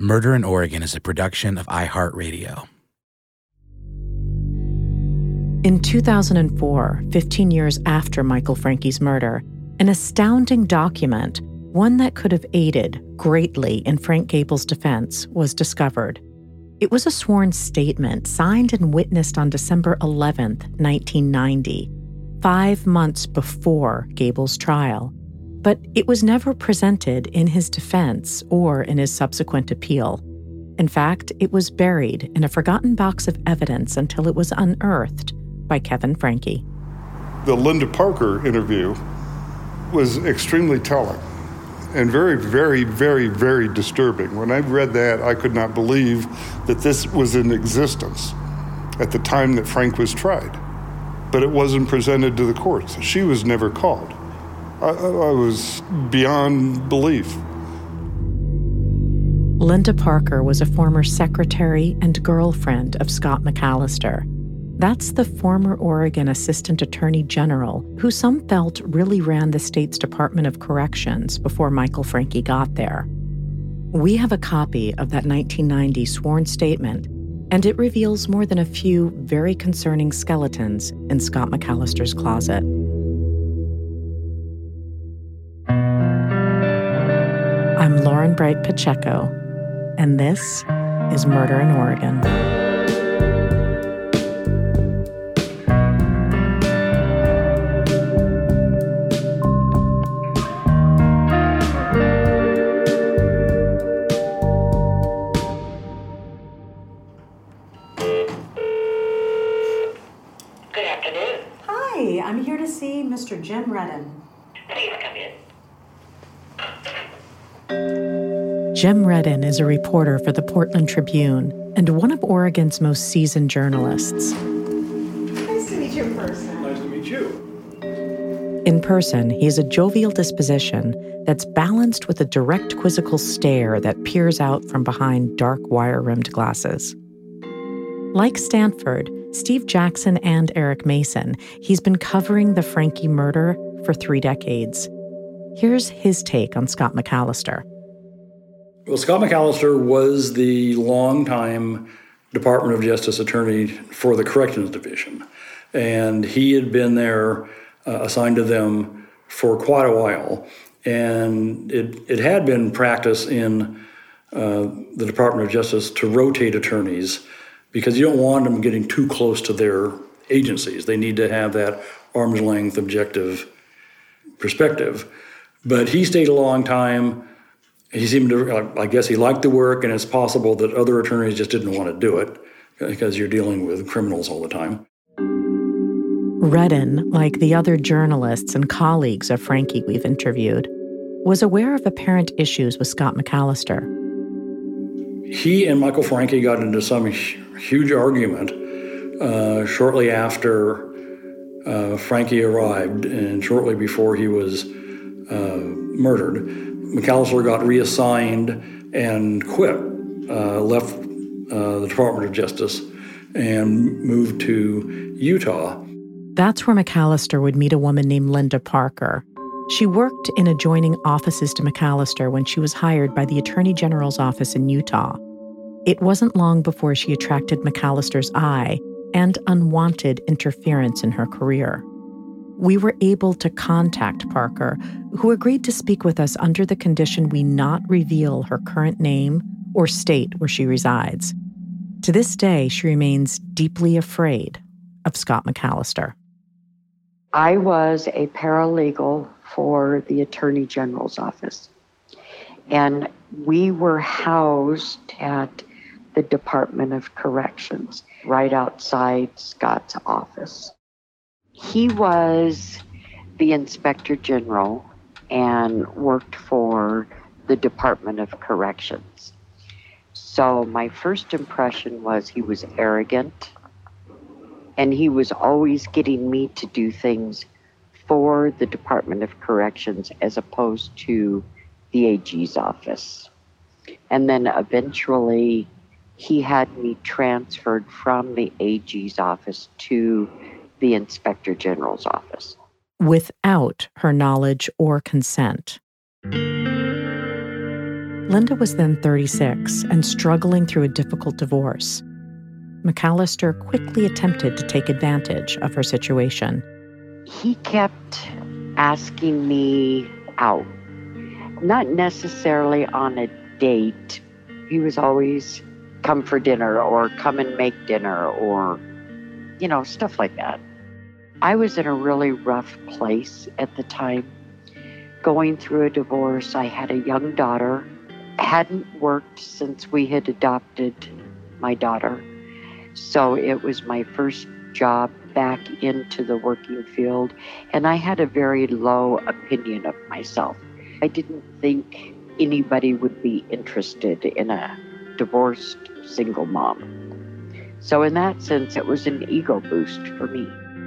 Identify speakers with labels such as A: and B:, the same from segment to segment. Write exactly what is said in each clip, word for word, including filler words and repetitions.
A: Murder in Oregon is a production of iHeartRadio.
B: In two thousand four, fifteen years after Michael Francke's murder, an astounding document, one that could have aided greatly in Frank Gable's defense, was discovered. It was a sworn statement signed and witnessed on December eleventh, nineteen ninety, five months before Gable's trial. But it was never presented in his defense or in his subsequent appeal. In fact, it was buried in a forgotten box of evidence until it was unearthed by Kevin Francke.
C: The Linda Parker interview was extremely telling and very, very, very, very disturbing. When I read that, I could not believe that this was in existence at the time that Frank was tried. But it wasn't presented to the courts. She was never called. I, I was beyond belief.
B: Linda Parker was a former secretary and girlfriend of Scott McAllister. That's the former Oregon Assistant Attorney General who some felt really ran the state's Department of Corrections before Michael Francke got there. We have a copy of that nineteen ninety sworn statement, and it reveals more than a few very concerning skeletons in Scott McAllister's closet. I'm Lauren Bright Pacheco, and this is Murder in Oregon.
D: Good afternoon.
B: Hi, I'm here to see Mister Jim Redden.
D: Please come in.
B: Jim Redden is a reporter for the Portland Tribune and one of Oregon's most seasoned journalists.
E: Nice to meet you in person.
F: Nice to meet you.
B: In person, he has a jovial disposition that's balanced with a direct quizzical stare that peers out from behind dark wire-rimmed glasses. Like Stanford, Steve Jackson, and Eric Mason, he's been covering the Francke murder for three decades. Here's his take on Scott McAllister.
F: Well, Scott McAllister was the longtime Department of Justice attorney for the Corrections Division, and he had been there, uh, assigned to them for quite a while. And it, it had been practice in uh, the Department of Justice to rotate attorneys because you don't want them getting too close to their agencies. They need to have that arm's length objective perspective. But he stayed a long time. He seemed to, I guess he liked the work, and it's possible that other attorneys just didn't want to do it because you're dealing with criminals all the time.
B: Redden, like the other journalists and colleagues of Francke we've interviewed, was aware of apparent issues with Scott McAllister.
F: He and Michael Francke got into some huge argument uh, shortly after uh, Francke arrived and shortly before he was uh, murdered. McAllister got reassigned and quit, uh, left uh, the Department of Justice and moved to Utah.
B: That's where McAllister would meet a woman named Linda Parker. She worked in adjoining offices to McAllister when she was hired by the Attorney General's office in Utah. It wasn't long before she attracted McAllister's eye and unwanted interference in her career. We were able to contact Parker, who agreed to speak with us under the condition we not reveal her current name or state where she resides. To this day, she remains deeply afraid of Scott McAllister.
G: I was a paralegal for the Attorney General's office, and we were housed at the Department of Corrections, right outside Scott's office. He was the Inspector General and worked for the Department of Corrections. So my first impression was he was arrogant, and he was always getting me to do things for the Department of Corrections as opposed to the A G's office. And then eventually he had me transferred from the A G's office to the Inspector General's office.
B: Linda was then thirty-six and struggling through a difficult divorce. McAllister quickly attempted to take advantage of her situation.
G: He kept asking me out, not necessarily on a date. He was always come for dinner or come and make dinner or, you know, stuff like that. I was in a really rough place at the time. Going through a divorce, I had a young daughter, hadn't worked since we had adopted my daughter. So it was my first job back into the working field, and I had a very low opinion of myself. I didn't think anybody would be interested in a divorced single mom. So in that sense, it was an ego boost for me.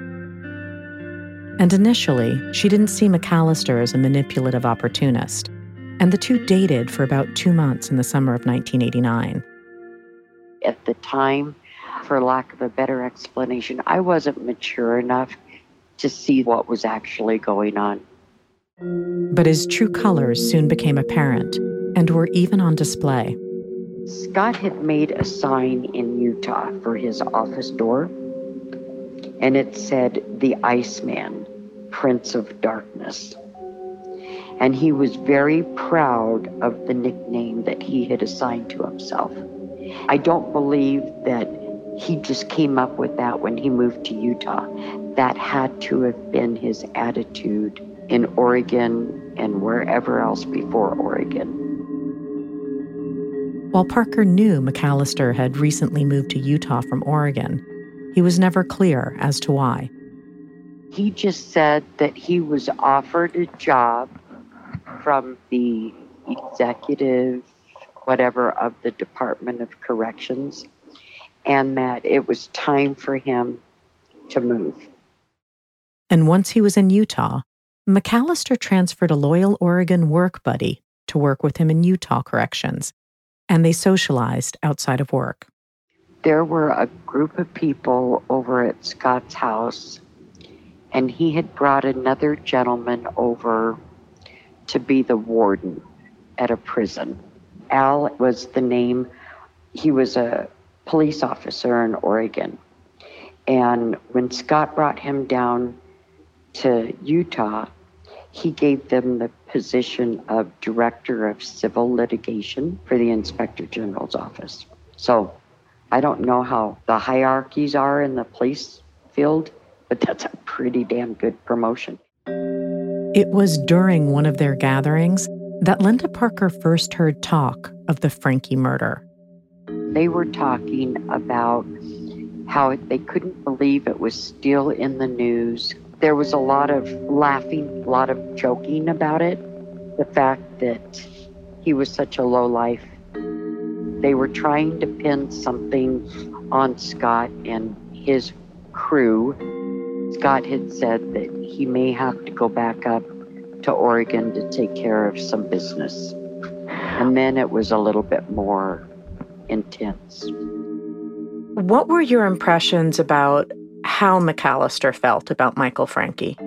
B: And initially, she didn't see McAllister as a manipulative opportunist, and the two dated for about two months in the summer of nineteen eighty-nine.
G: At the time, for lack of a better explanation, I wasn't mature enough to see what was actually going on.
B: But his true colors soon became apparent and were even on display.
G: Scott had made a sign in Utah for his office door, and it said, "The Iceman, Prince of Darkness." And he was very proud of the nickname that he had assigned to himself. I don't believe that he just came up with that when he moved to Utah. That had to have been his attitude in Oregon and wherever else before Oregon.
B: While Parker knew McAllister had recently moved to Utah from Oregon, he was never clear as to why.
G: He just said that he was offered a job from the executive, whatever, of the Department of Corrections, and that it was time for him to move.
B: And once he was in Utah, McAllister transferred a loyal Oregon work buddy to work with him in Utah corrections, and they socialized outside of work.
G: There were a group of people over at Scott's house, and he had brought another gentleman over to be the warden at a prison. Al was the name. He was a police officer in Oregon. And when Scott brought him down to Utah, he gave them the position of Director of Civil Litigation for the Inspector General's office. So I don't know how the hierarchies are in the police field, but that's a pretty damn good promotion.
B: It was during one of their gatherings that Linda Parker first heard talk of the Franke murder.
G: They were talking about how they couldn't believe it was still in the news. There was a lot of laughing, a lot of joking about it. The fact that he was such a lowlife. They were trying to pin something on Scott and his crew. Scott had said that he may have to go back up to Oregon to take care of some business. And then it was a little bit more intense.
B: What were your impressions about how McAllister felt about Michael Franke?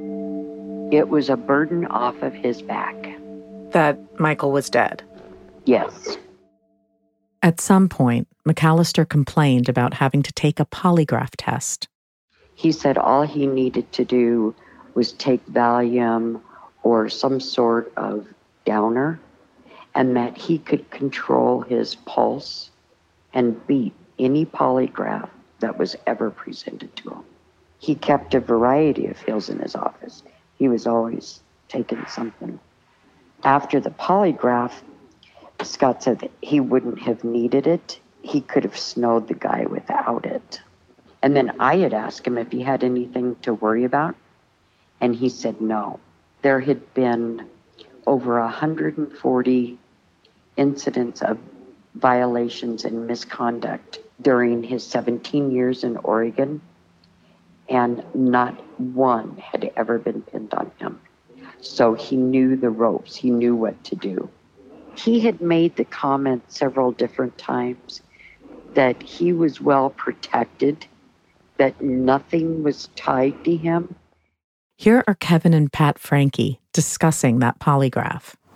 G: It was a burden off of his back.
B: That Michael was dead?
G: Yes.
B: At some point, McAllister complained about having to take a polygraph test.
G: He said all he needed to do was take Valium or some sort of downer, and that he could control his pulse and beat any polygraph that was ever presented to him. He kept a variety of pills in his office. He was always taking something. After the polygraph, Scott said that he wouldn't have needed it. He could have snowed the guy without it. And then I had asked him if he had anything to worry about, and he said no. There had been over one hundred forty incidents of violations and misconduct during his seventeen years in Oregon, and not one had ever been pinned on him. So he knew the ropes. He knew what to do. He had made the comment several different times that he was well protected, that nothing was tied to him.
B: Here are Kevin and Pat Franke discussing that polygraph.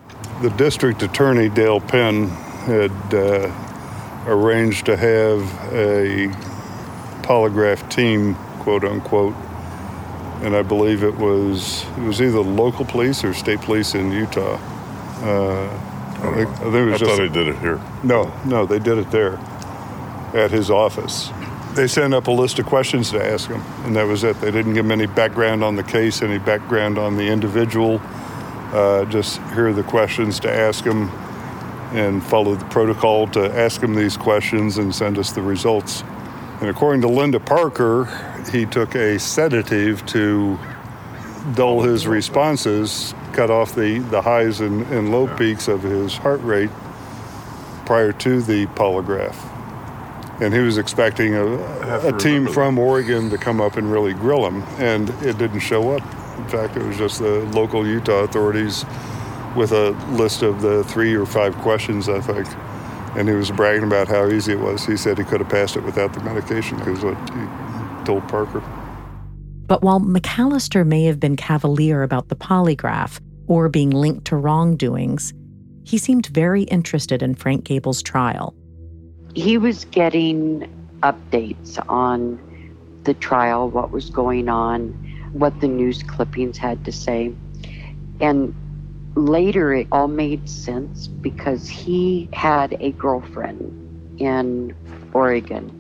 C: The district attorney, Dale Penn, had uh, arranged to have a polygraph team, quote unquote, and I believe it was it was either local police or state police in Utah. Uh, I think, I think it was
H: I
C: just,
H: thought they did it here.
C: No, no, they did it there at his office. They sent up a list of questions to ask him, and that was it. They didn't give him any background on the case, any background on the individual. Uh, just here are the questions to ask him, and follow the protocol to ask him these questions and send us the results. And according to Linda Parker, he took a sedative to dull his responses, cut off the, the highs and, and low peaks of his heart rate prior to the polygraph. And he was expecting a, a team from Oregon to come up and really grill him, and it didn't show up. In fact, it was just the local Utah authorities with a list of the three or five questions, I think. And he was bragging about how easy it was. He said he could have passed it without the medication, because what he told Parker.
B: But while McAllister may have been cavalier about the polygraph or being linked to wrongdoings, he seemed very interested in Frank Gable's trial.
G: He was getting updates on the trial, what was going on, what the news clippings had to say. And later it all made sense, because he had a girlfriend in Oregon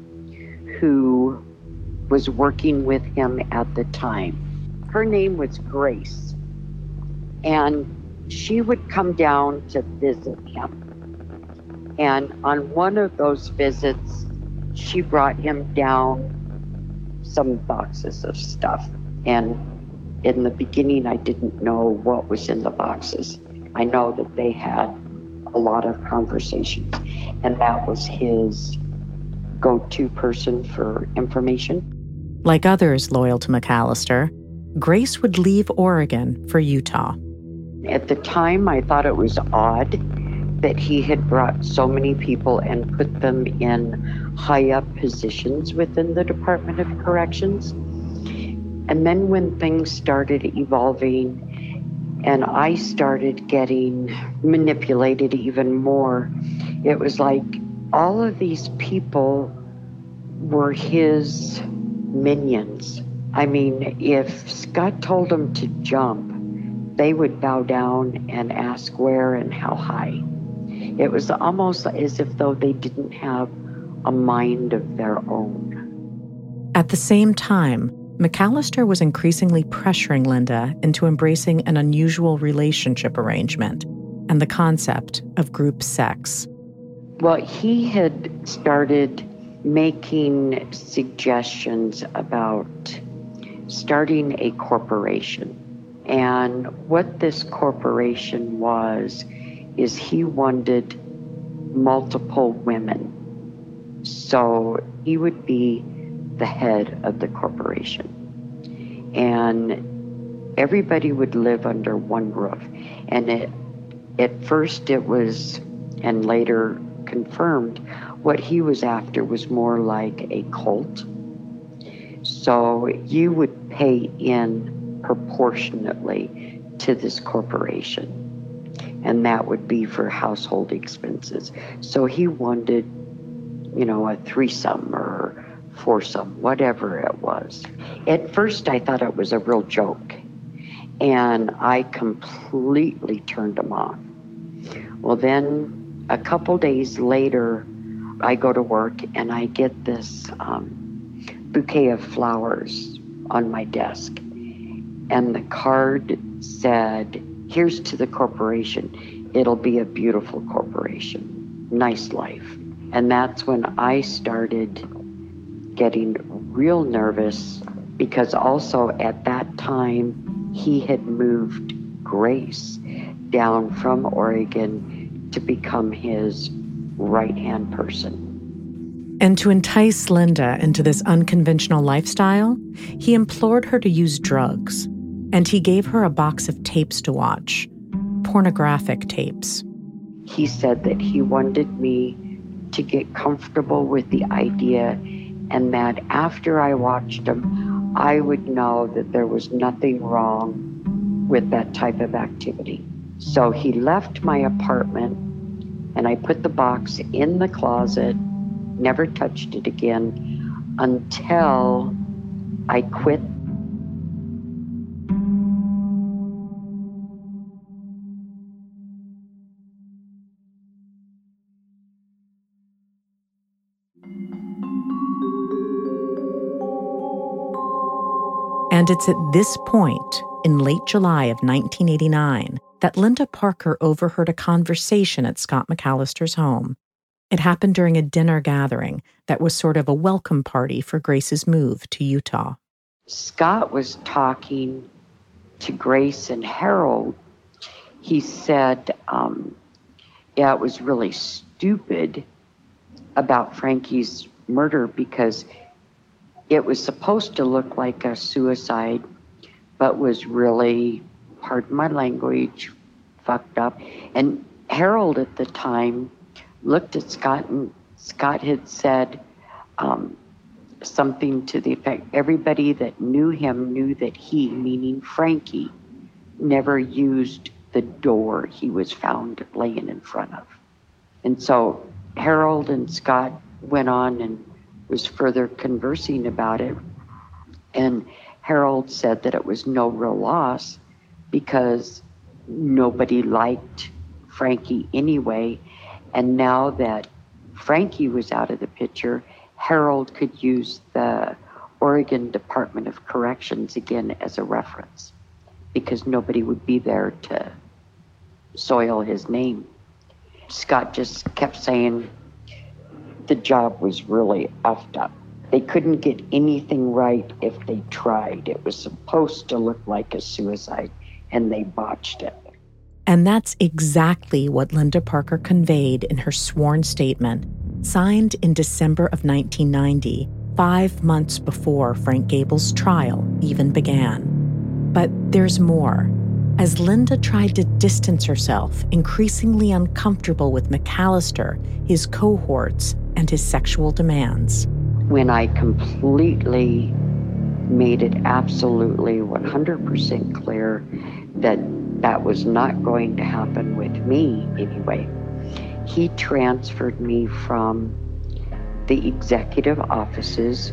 G: who was working with him at the time. Her name was Grace, and she would come down to visit him. And on one of those visits, she brought him down some boxes of stuff. And in the beginning, I didn't know what was in the boxes. I know that they had a lot of conversations, and that was his go-to person for information.
B: Like others loyal to McAllister, Grace would leave Oregon for Utah.
G: At the time, I thought it was odd that he had brought so many people and put them in high-up positions within the Department of Corrections. And then when things started evolving and I started getting manipulated even more, it was like all of these people were his minions. I mean, if Scott told them to jump, they would bow down and ask where and how high. It was almost as if though they didn't have a mind of their own.
B: At the same time, McAllister was increasingly pressuring Linda into embracing an unusual relationship arrangement and the concept of group sex.
G: Well, he had started making suggestions about starting a corporation. And what this corporation was, is he wanted multiple women. So he would be the head of the corporation. And everybody would live under one roof. And it, at first it was, and later confirmed, what he was after was more like a cult. So you would pay in proportionately to this corporation. And that would be for household expenses. So he wanted, you know, a threesome or foursome, whatever it was. At first, I thought it was a real joke, and I completely turned him off. Well, then a couple days later, I go to work and I get this um, bouquet of flowers on my desk. And the card said, "Here's to the corporation. It'll be a beautiful corporation. Nice life." And that's when I started getting real nervous, because also at that time, he had moved Grace down from Oregon to become his right-hand person.
B: And to entice Linda into this unconventional lifestyle, he implored her to use drugs. And he gave her a box of tapes to watch, pornographic tapes.
G: He said that he wanted me to get comfortable with the idea, and that after I watched them, I would know that there was nothing wrong with that type of activity. So he left my apartment, and I put the box in the closet, never touched it again until I quit.
B: And it's at this point, in late July of nineteen eighty-nine, that Linda Parker overheard a conversation at Scott McAllister's home. It happened during a dinner gathering that was sort of a welcome party for Grace's move to Utah.
G: Scott was talking to Grace and Harold. He said, um, yeah, it was really stupid about Frankie's murder because it was supposed to look like a suicide, but was really, pardon my language, fucked up. And Harold at the time looked at Scott, and Scott had said um, something to the effect, everybody that knew him knew that he, meaning Frankie, never used the door he was found laying in front of. And so Harold and Scott went on and was further conversing about it. And Harold said that it was no real loss because nobody liked Frankie anyway. And now that Frankie was out of the picture, Harold could use the Oregon Department of Corrections again as a reference because nobody would be there to soil his name. Scott just kept saying the job was really effed up. They couldn't get anything right if they tried. It was supposed to look like a suicide, and they botched it.
B: And that's exactly what Linda Parker conveyed in her sworn statement, signed in December of nineteen ninety, five months before Frank Gable's trial even began. But there's more. As Linda tried to distance herself, increasingly uncomfortable with McAllister, his cohorts, and his sexual demands.
G: When I completely made it absolutely one hundred percent clear that that was not going to happen with me anyway, he transferred me from the executive offices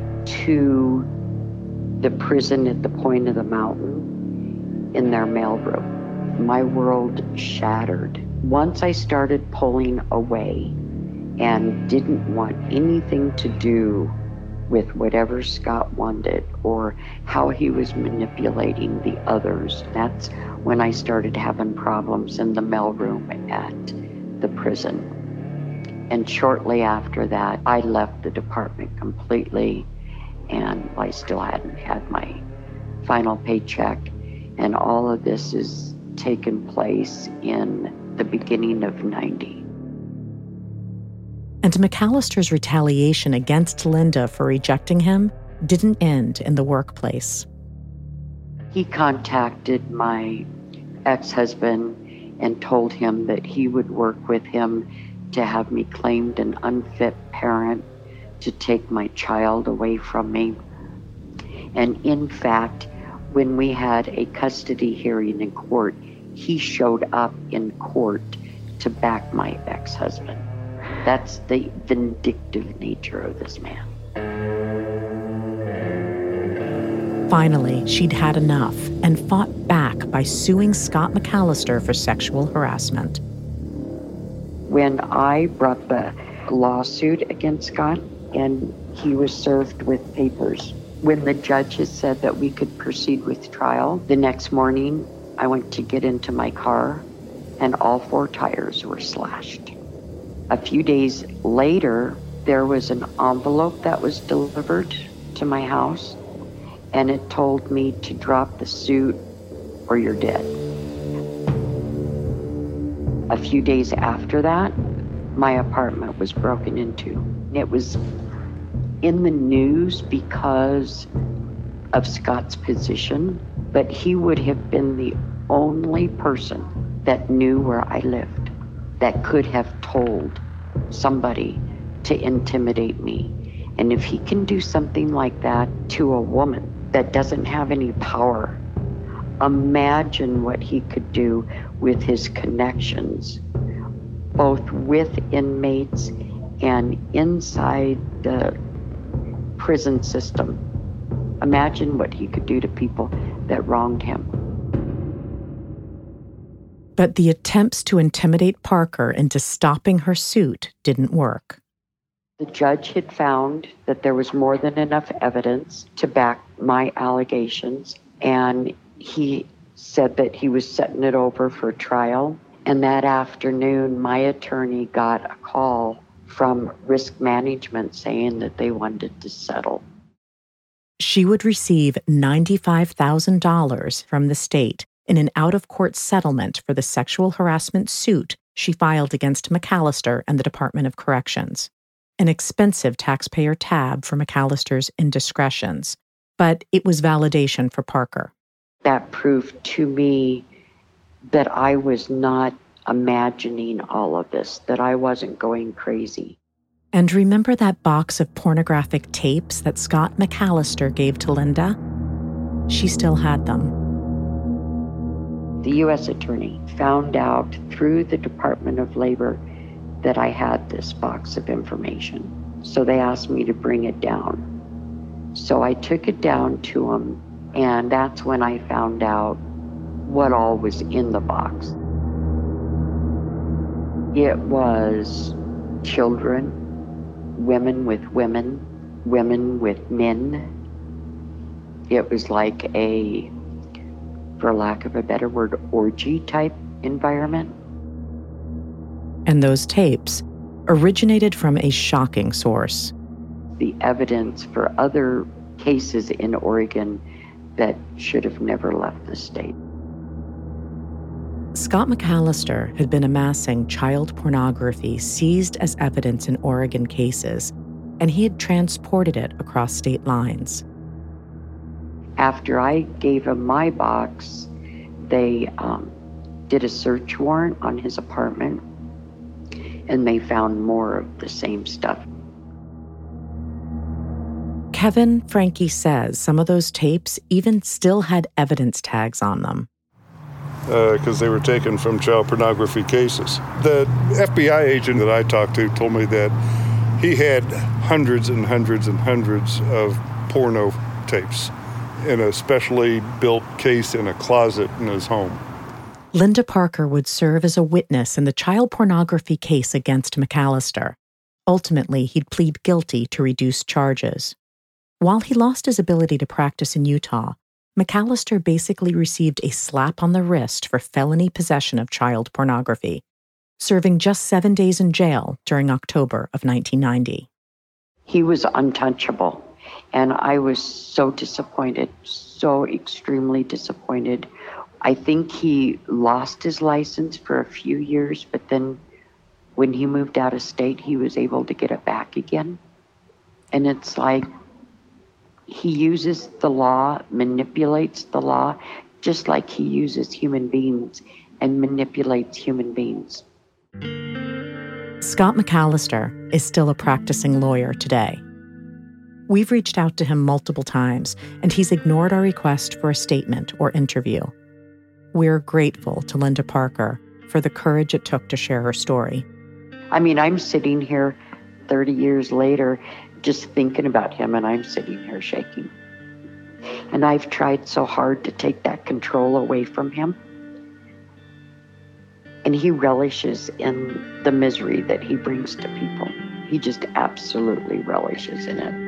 G: to the prison at the point of the mountain in their mailroom. My world shattered. Once I started pulling away and didn't want anything to do with whatever Scott wanted or how he was manipulating the others, that's when I started having problems in the mailroom at the prison. And shortly after that, I left the department completely, and I still hadn't had my final paycheck. And all of this has taken place in the beginning of ninety.
B: And McAllister's retaliation against Linda for rejecting him didn't end in the workplace.
G: He contacted my ex-husband and told him that he would work with him to have me claimed an unfit parent to take my child away from me. And in fact, when we had a custody hearing in court, he showed up in court to back my ex-husband. That's the vindictive nature of this man.
B: Finally, she'd had enough and fought back by suing Scott McAllister for sexual harassment.
G: When I brought the lawsuit against Scott, and he was served with papers, when the judge had said that we could proceed with trial, the next morning I went to get into my car and all four tires were slashed. A few days later, there was an envelope that was delivered to my house, and it told me to drop the suit or you're dead. A few days after that, my apartment was broken into. It was in the news because of Scott's position, but he would have been the only person that knew where I lived, that could have told somebody to intimidate me. And if he can do something like that to a woman that doesn't have any power, imagine what he could do with his connections, both with inmates and inside the prison system. Imagine what he could do to people that wronged him.
B: But the attempts to intimidate Parker into stopping her suit didn't work.
G: The judge had found that there was more than enough evidence to back my allegations, and he said that he was setting it over for trial. And that afternoon, my attorney got a call from Risk Management saying that they wanted to settle.
B: She would receive ninety-five thousand dollars from the state in an out-of-court settlement for the sexual harassment suit she filed against McAllister and the Department of Corrections. An expensive taxpayer tab for McAllister's indiscretions, but it was validation for Parker.
G: That proved to me that I was not imagining all of this, that I wasn't going crazy.
B: And remember that box of pornographic tapes that Scott McAllister gave to Linda? She still had them.
G: The U S attorney found out through the Department of Labor that I had this box of information. So they asked me to bring it down. So I took it down to them, and that's when I found out what all was in the box. It was children, women with women, women with men. It was like a, for lack of a better word, orgy type environment.
B: And those tapes originated from a shocking source.
G: The evidence for other cases in Oregon that should have never left the state.
B: Scott McAllister had been amassing child pornography seized as evidence in Oregon cases, and he had transported it across state lines.
G: After I gave him my box, they um, did a search warrant on his apartment, and they found more of the same stuff.
B: Kevin Franke says some of those tapes even still had evidence tags on them.
C: Because uh, they were taken from child pornography cases. The F B I agent that I talked to told me that he had hundreds and hundreds and hundreds of porno tapes in a specially built case in a closet in his home.
B: Linda Parker would serve as a witness in the child pornography case against McAllister. Ultimately, he'd plead guilty to reduced charges. While he lost his ability to practice in Utah, McAllister basically received a slap on the wrist for felony possession of child pornography, serving just seven days in jail during October of nineteen ninety.
G: He was untouchable, and I was so disappointed, so extremely disappointed. I think he lost his license for a few years, but then when he moved out of state, he was able to get it back again. And it's like, he uses the law, manipulates the law, just like he uses human beings and manipulates human beings.
B: Scott McAllister is still a practicing lawyer today. We've reached out to him multiple times, and he's ignored our request for a statement or interview. We're grateful to Linda Parker for the courage it took to share her story.
G: I mean, I'm sitting here thirty years later just thinking about him, and I'm sitting here shaking. And I've tried so hard to take that control away from him. And he relishes in the misery that he brings to people. He just absolutely relishes in it.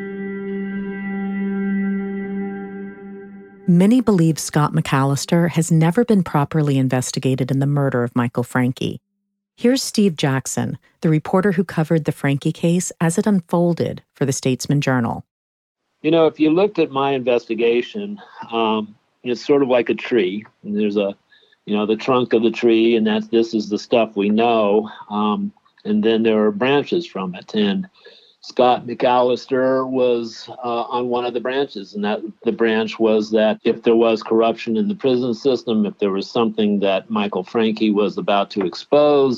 B: Many believe Scott McAllister has never been properly investigated in the murder of Michael Franke. Here's Steve Jackson, the reporter who covered the Franke case as it unfolded for the Statesman Journal.
H: You know, if you looked at my investigation, um, it's sort of like a tree. And there's a, you know, the trunk of the tree, and that's this is the stuff we know. Um, and then there are branches from it. And Scott McAllister was uh, on one of the branches, and that the branch was that if there was corruption in the prison system, if there was something that Michael Franke was about to expose,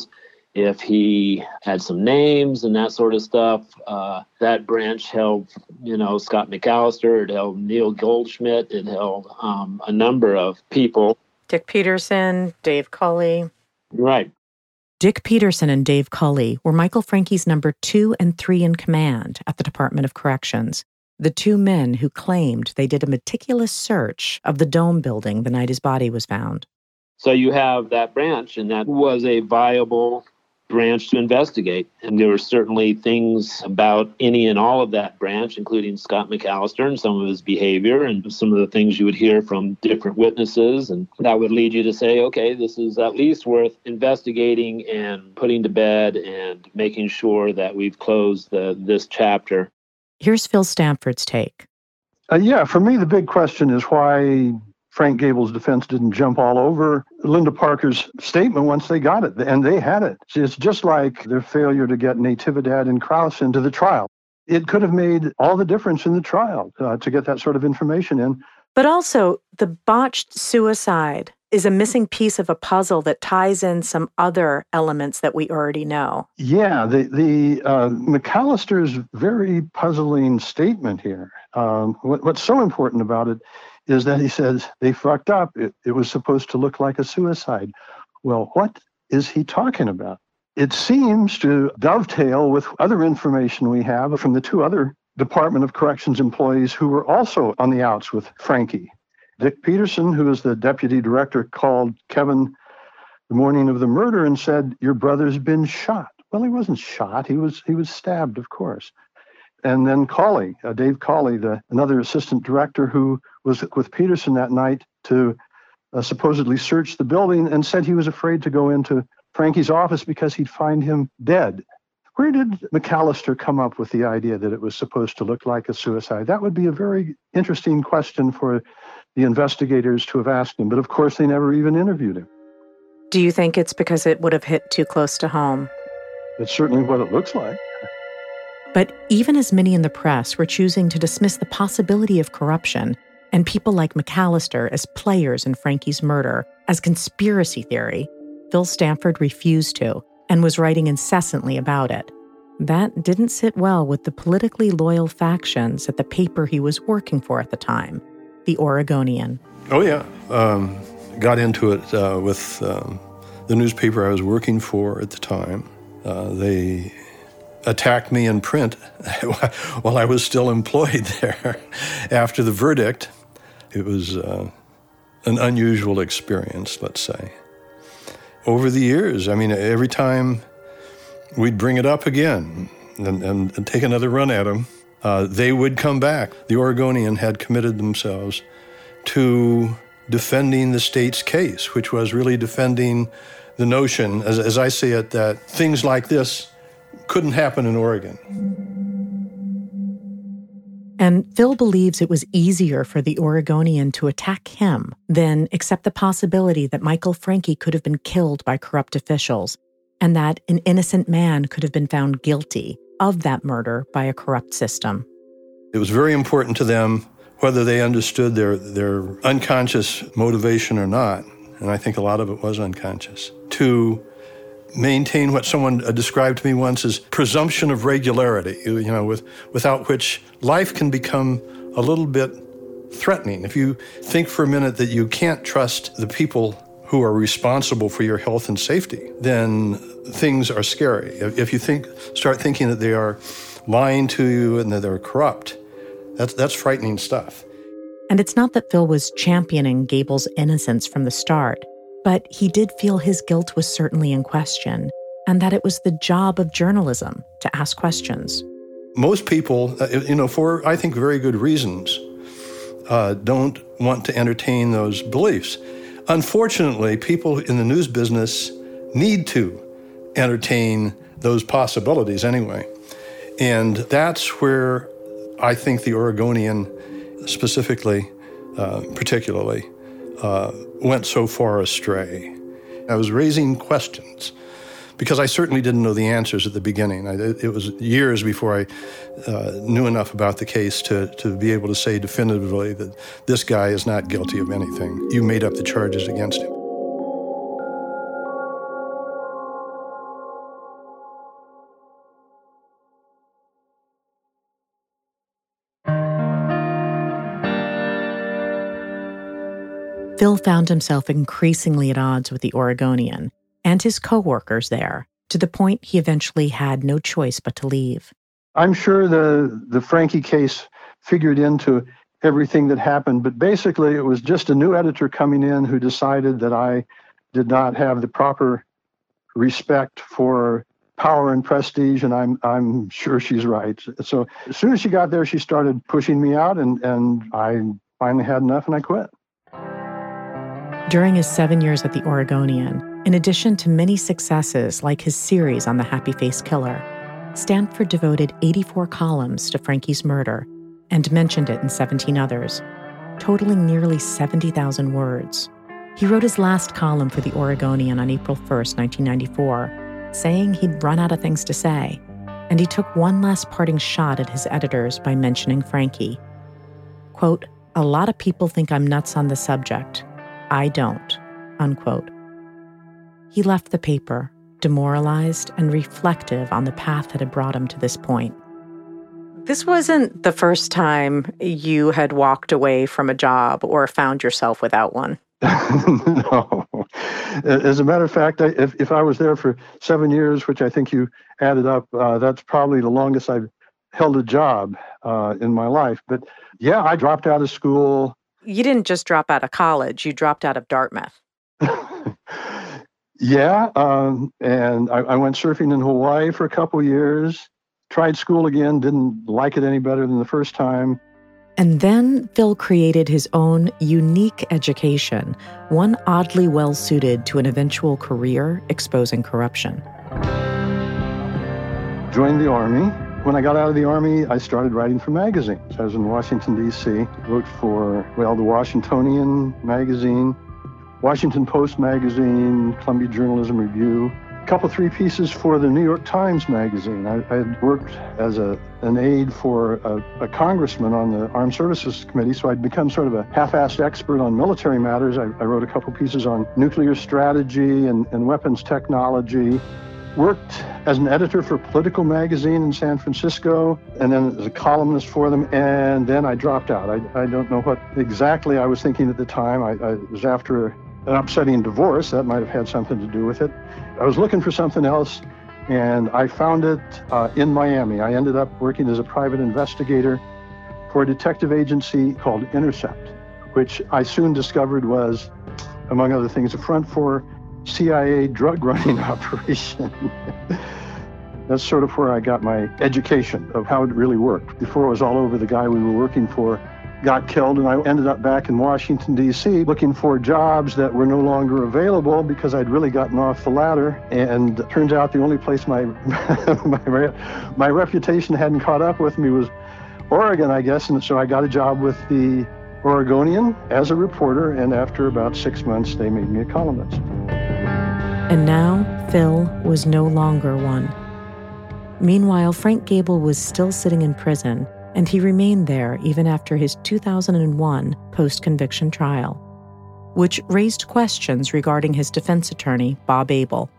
H: if he had some names and that sort of stuff. Uh, that branch held, you know, Scott McAllister, it held Neil Goldschmidt, it held um, a number of people.
B: Dick Peterson, Dave Culley.
H: Right.
B: Dick Peterson and Dave Culley were Michael Francke's number two and three in command at the Department of Corrections, the two men who claimed they did a meticulous search of the Dome building the night his body was found.
H: So you have that branch, and that was a viable branch to investigate. And there were certainly things about any and all of that branch, including Scott McAllister and some of his behavior and some of the things you would hear from different witnesses. And that would lead you to say, okay, this is at least worth investigating and putting to bed and making sure that we've closed the, this chapter.
B: Here's Phil Stanford's take.
I: Uh, yeah, for me, the big question is why Frank Gable's defense didn't jump all over Linda Parker's statement once they got it, and they had it. It's just like their failure to get Natividad and Krauss into the trial. It could have made all the difference in the trial uh, to get that sort of information in.
B: But also, the botched suicide is a missing piece of a puzzle that ties in some other elements that we already know.
I: Yeah, the, the uh, McAllister's very puzzling statement here. Um, what, what's so important about it is that he says they fucked up. It, it was supposed to look like a suicide. Well, what is he talking about? It seems to dovetail with other information we have from the two other Department of Corrections employees who were also on the outs with Francke. Dick Peterson, who is the deputy director, called Kevin the morning of the murder and said, "Your brother's been shot." Well, he wasn't shot. He was he was stabbed, of course. And then Cawley, uh, Dave Cawley, the another assistant director who was with Peterson that night to uh, supposedly search the building, and said he was afraid to go into Francke's office because he'd find him dead. Where did McAllister come up with the idea that it was supposed to look like a suicide? That would be a very interesting question for the investigators to have asked him. But of course, they never even interviewed him.
B: Do you think it's because it would have hit too close to home?
I: It's certainly what it looks like.
B: But even as many in the press were choosing to dismiss the possibility of corruption and people like McAllister as players in Francke's murder as conspiracy theory, Phil Stanford refused to and was writing incessantly about it. That didn't sit well with the politically loyal factions at the paper he was working for at the time, the Oregonian.
J: Oh, yeah. Um, got into it uh, with um, the newspaper I was working for at the time. Uh, they attacked me in print while I was still employed there. After the verdict, it was uh, an unusual experience, let's say. Over the years, I mean, every time we'd bring it up again and, and, and take another run at them, uh, they would come back. The Oregonian had committed themselves to defending the state's case, which was really defending the notion, as, as I see it, that things like this couldn't happen in Oregon.
B: And Phil believes it was easier for the Oregonian to attack him than accept the possibility that Michael Francke could have been killed by corrupt officials and that an innocent man could have been found guilty of that murder by a corrupt system.
J: It was very important to them whether they understood their, their unconscious motivation or not, and I think a lot of it was unconscious, to maintain what someone described to me once as presumption of regularity, you know, with, without which life can become a little bit threatening. If you think for a minute that you can't trust the people who are responsible for your health and safety, then things are scary. If you think, start thinking that they are lying to you and that they're corrupt, that's, that's frightening stuff.
B: And it's not that Phil was championing Gable's innocence from the start, but he did feel his guilt was certainly in question, and that it was the job of journalism to ask questions.
J: Most people, you know, for, I think, very good reasons, uh, don't want to entertain those beliefs. Unfortunately, people in the news business need to entertain those possibilities anyway. And that's where I think the Oregonian specifically, uh, particularly, uh, went so far astray. I was raising questions because I certainly didn't know the answers at the beginning. I, it was years before I uh, knew enough about the case to, to be able to say definitively that this guy is not guilty of anything. You made up the charges against him.
B: Phil found himself increasingly at odds with the Oregonian and his co-workers there, to the point he eventually had no choice but to leave.
I: I'm sure the, the Franke case figured into everything that happened, but basically it was just a new editor coming in who decided that I did not have the proper respect for power and prestige, and I'm I'm sure she's right. So as soon as she got there, she started pushing me out, and, and I finally had enough and I quit.
B: During his seven years at the Oregonian, in addition to many successes like his series on the Happy Face Killer, Stanford devoted eighty-four columns to Franke's murder and mentioned it in seventeen others, totaling nearly seventy thousand words. He wrote his last column for the Oregonian on April first, nineteen ninety-four, saying he'd run out of things to say, and he took one last parting shot at his editors by mentioning Franke. Quote, "A lot of people think I'm nuts on the subject. I don't," unquote. He left the paper, demoralized and reflective on the path that had brought him to this point. This wasn't the first time you had walked away from a job or found yourself without one.
I: No. As a matter of fact, I, if, if I was there for seven years, which I think you added up, uh, that's probably the longest I've held a job uh, in my life. But yeah, I dropped out of school.
B: You didn't just drop out of college, you dropped out of Dartmouth.
I: Yeah, um, and I, I went surfing in Hawaii for a couple years, tried school again, didn't like it any better than the first time.
B: And then Phil created his own unique education, one oddly well-suited to an eventual career exposing corruption.
I: Joined the Army. When I got out of the Army, I started writing for magazines. I was in Washington, D C, wrote for, well, the Washingtonian magazine, Washington Post magazine, Columbia Journalism Review, a couple, three pieces for the New York Times magazine. I, I had worked as a, an aide for a, a congressman on the Armed Services Committee, so I'd become sort of a half-assed expert on military matters. I, I wrote a couple pieces on nuclear strategy and, and weapons technology. Worked as an editor for Political magazine in San Francisco, and then as a columnist for them, and then I dropped out. I, I don't know what exactly I was thinking at the time. I, I was after an upsetting divorce. That might have had something to do with it. I was looking for something else, and I found it uh, in Miami. I ended up working as a private investigator for a detective agency called Intercept, which I soon discovered was, among other things, a front for C I A drug running operation. That's sort of where I got my education of how it really worked. Before it was all over, the guy we were working for got killed, and I ended up back in Washington, D C, looking for jobs that were no longer available because I'd really gotten off the ladder. And it turns out the only place my my, my reputation hadn't caught up with me was Oregon, I guess. And so I got a job with the Oregonian as a reporter, and after about six months, they made me a columnist.
B: And now, Phil was no longer one. Meanwhile, Frank Gable was still sitting in prison, and he remained there even after his two thousand one post-conviction trial, which raised questions regarding his defense attorney, Bob Abel.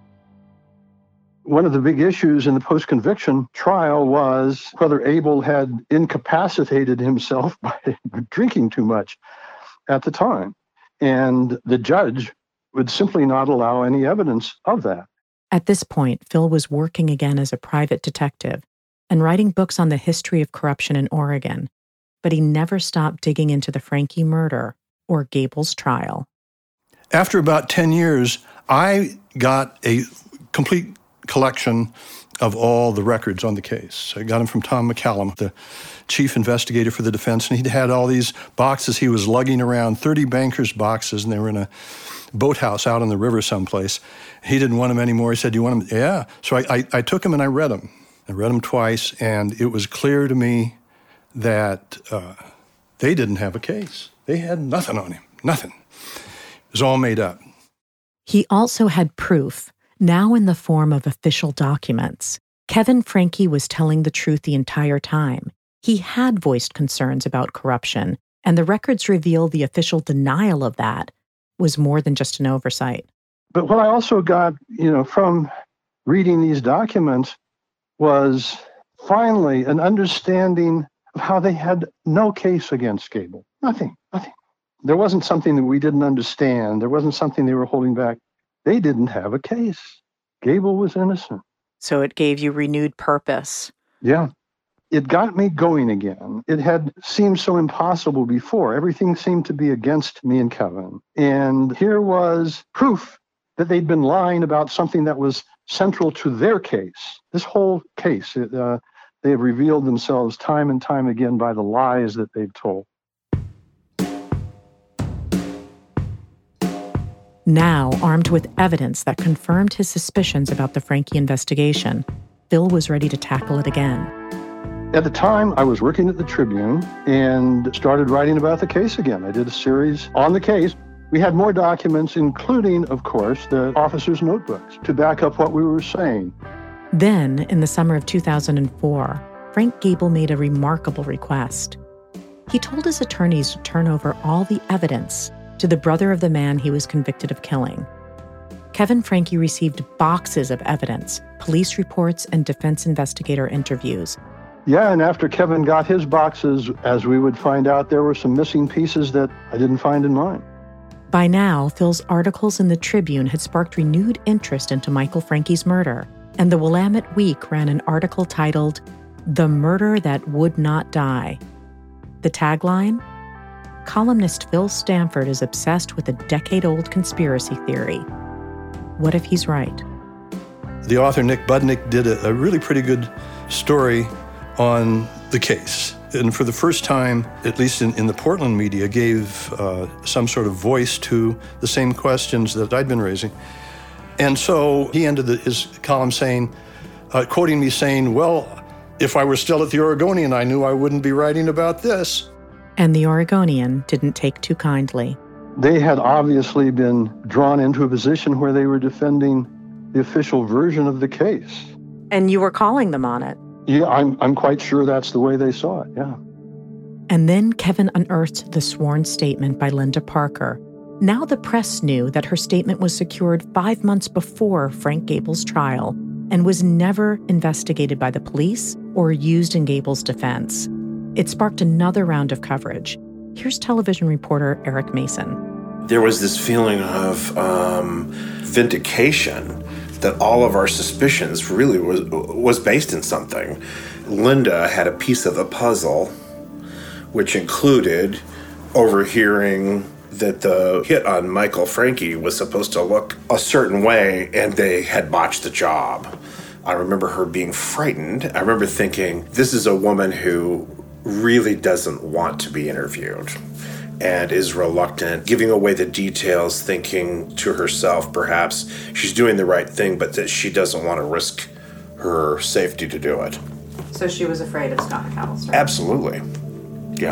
I: One of the big issues in the post-conviction trial was whether Abel had incapacitated himself by drinking too much at the time. And the judge would simply not allow any evidence of that.
B: At this point, Phil was working again as a private detective and writing books on the history of corruption in Oregon, but he never stopped digging into the Franke murder or Gable's trial.
J: After about ten years, I got a complete collection of all the records on the case. I got them from Tom McCallum, the chief investigator for the defense, and he'd had all these boxes he was lugging around, thirty bankers' boxes, and they were in a boathouse out on the river someplace. He didn't want them anymore. He said, "Do you want them?" Yeah. So I, I, I took them and I read them. I read them twice, and it was clear to me that uh, they didn't have a case. They had nothing on him, nothing. It was all made up.
B: He also had proof, now in the form of official documents. Kevin Franke was telling the truth the entire time. He had voiced concerns about corruption, and the records reveal the official denial of that was more than just an oversight.
I: But what I also got, you know, from reading these documents was finally an understanding of how they had no case against Gable. Nothing, nothing. There wasn't something that we didn't understand. There wasn't something they were holding back. They didn't have a case. Gable was innocent.
B: So it gave you renewed purpose.
I: Yeah. It got me going again. It had seemed so impossible before. Everything seemed to be against me and Kevin. And here was proof that they'd been lying about something that was central to their case. This whole case, it, uh, they have revealed themselves time and time again by the lies that they've told.
B: Now, armed with evidence that confirmed his suspicions about the Franke investigation, Phil was ready to tackle it again.
I: At the time, I was working at the Tribune and started writing about the case again. I did a series on the case. We had more documents, including, of course, the officers' notebooks, to back up what we were saying.
B: Then, in the summer of two thousand four, Frank Gable made a remarkable request. He told his attorneys to turn over all the evidence to the brother of the man he was convicted of killing. Kevin Franke received boxes of evidence, police reports, and defense investigator interviews.
I: Yeah, and after Kevin got his boxes, as we would find out, there were some missing pieces that I didn't find in mine.
B: By now, Phil's articles in the Tribune had sparked renewed interest into Michael Franke's murder, and the Willamette Week ran an article titled, "The Murder That Would Not Die." The tagline? Columnist Phil Stanford is obsessed with a decade-old conspiracy theory. What if he's right?
J: The author Nick Budnick did a, a really pretty good story on the case. And for the first time, at least in, in the Portland media, gave uh, some sort of voice to the same questions that I'd been raising. And so he ended the, his column saying, uh, quoting me saying, well, if I were still at the Oregonian, I knew I wouldn't be writing about this.
B: And the Oregonian didn't take too kindly.
I: They had obviously been drawn into a position where they were defending the official version of the case.
B: And you were calling them on it.
I: Yeah, I'm I'm quite sure that's the way they saw it, yeah.
B: And then Kevin unearthed the sworn statement by Linda Parker. Now the press knew that her statement was secured five months before Frank Gable's trial and was never investigated by the police or used in Gable's defense. It sparked another round of coverage. Here's television reporter Eric Mason.
K: There was this feeling of um, vindication that all of our suspicions really was was based in something. Linda had a piece of the puzzle, which included overhearing that the hit on Michael Franke was supposed to look a certain way, and they had botched the job. I remember her being frightened. I remember thinking, this is a woman who really doesn't want to be interviewed and is reluctant, giving away the details, thinking to herself, perhaps, she's doing the right thing, but that she doesn't want to risk her safety to do it.
B: So she was afraid of Scott McAllister?
K: Absolutely. Yeah.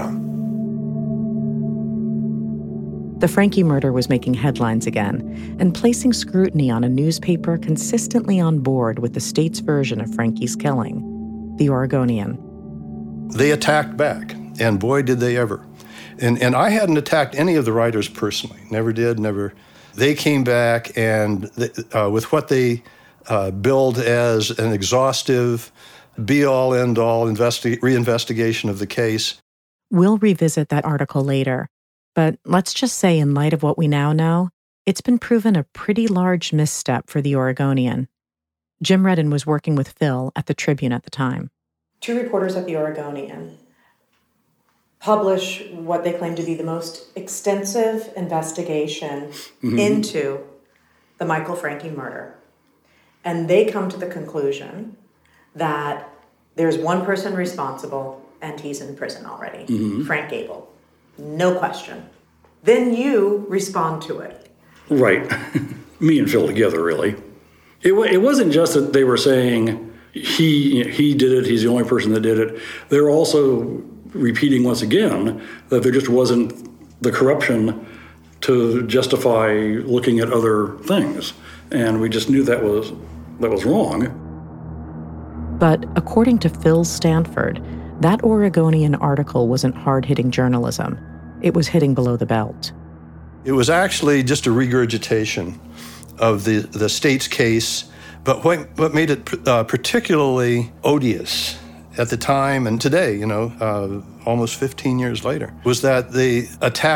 B: The Franke murder was making headlines again and placing scrutiny on a newspaper consistently on board with the state's version of Franke's killing, the Oregonian.
J: They attacked back, and boy, did they ever. And and I hadn't attacked any of the writers personally. Never did, never. They came back and they, uh, with what they uh, billed as an exhaustive, be-all, end-all investi- reinvestigation of the case.
B: We'll revisit that article later. But let's just say, in light of what we now know, it's been proven a pretty large misstep for the Oregonian. Jim Redden was working with Phil at the Tribune at the time.
E: Two reporters at the Oregonian publish what they claim to be the most extensive investigation mm-hmm. into the Michael Franke murder. And they come to the conclusion that there's one person responsible and he's in prison already, mm-hmm. Frank Gable. No question. Then you respond to it.
F: Right. Me and Phil together, really. It, it wasn't just that they were saying he he did it, he's the only person that did it. They were also repeating once again that there just wasn't the corruption to justify looking at other things. And we just knew that was that was wrong.
B: But according to Phil Stanford, that Oregonian article wasn't hard-hitting journalism. It was hitting below the belt.
J: It was actually just a regurgitation of the, the state's case, but what, what made it uh, particularly odious at the time and today, you know, uh, almost fifteen years later, was that they attacked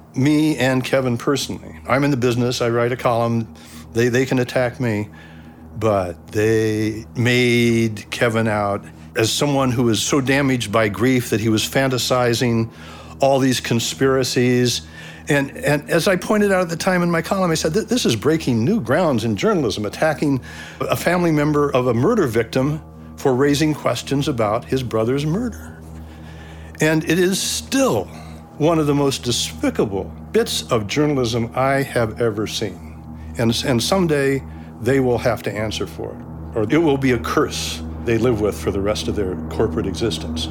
J: me and Kevin personally. I'm in the business, I write a column, they, they can attack me, but they made Kevin out as someone who was so damaged by grief that he was fantasizing all these conspiracies. And, and as I pointed out at the time in my column, I said, this is breaking new grounds in journalism, attacking a family member of a murder victim for raising questions about his brother's murder. And it is still one of the most despicable bits of journalism I have ever seen. And, and someday they will have to answer for it, or it will be a curse they live with for the rest of their corporate existence.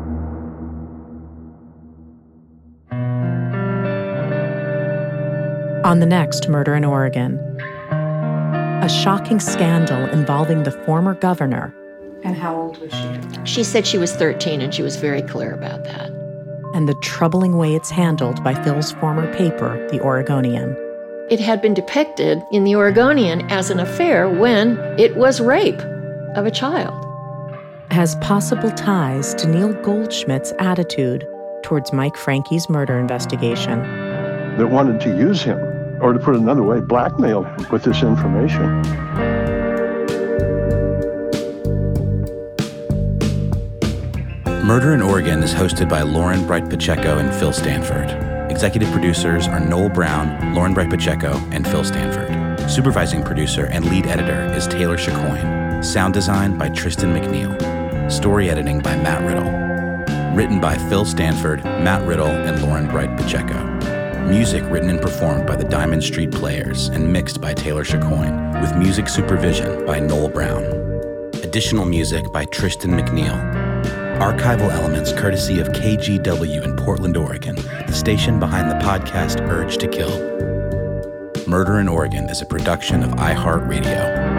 B: On the next Murder in Oregon, a shocking scandal involving the former governor.
E: And how old was she?
L: She said she was thirteen, and she was very clear about that.
B: And the troubling way it's handled by Phil's former paper, The Oregonian.
L: It had been depicted in The Oregonian as an affair when it was rape of a child.
B: Has possible ties to Neil Goldschmidt's attitude towards Mike Frankie's murder investigation.
I: That wanted to use him, or to put it another way, blackmail him with this information.
A: Murder in Oregon is hosted by Lauren Bright Pacheco and Phil Stanford. Executive producers are Noel Brown, Lauren Bright Pacheco, and Phil Stanford. Supervising producer and lead editor is Taylor Chacoin. Sound design by Tristan McNeil. Story editing by Matt Riddle. Written by Phil Stanford, Matt Riddle, and Lauren Bright Pacheco. Music written and performed by the Diamond Street Players and mixed by Taylor Chacoin, with music supervision by Noel Brown. Additional music by Tristan McNeil. Archival elements courtesy of K G W in Portland, Oregon, the station behind the podcast Urge to Kill. Murder in Oregon is a production of iHeartRadio.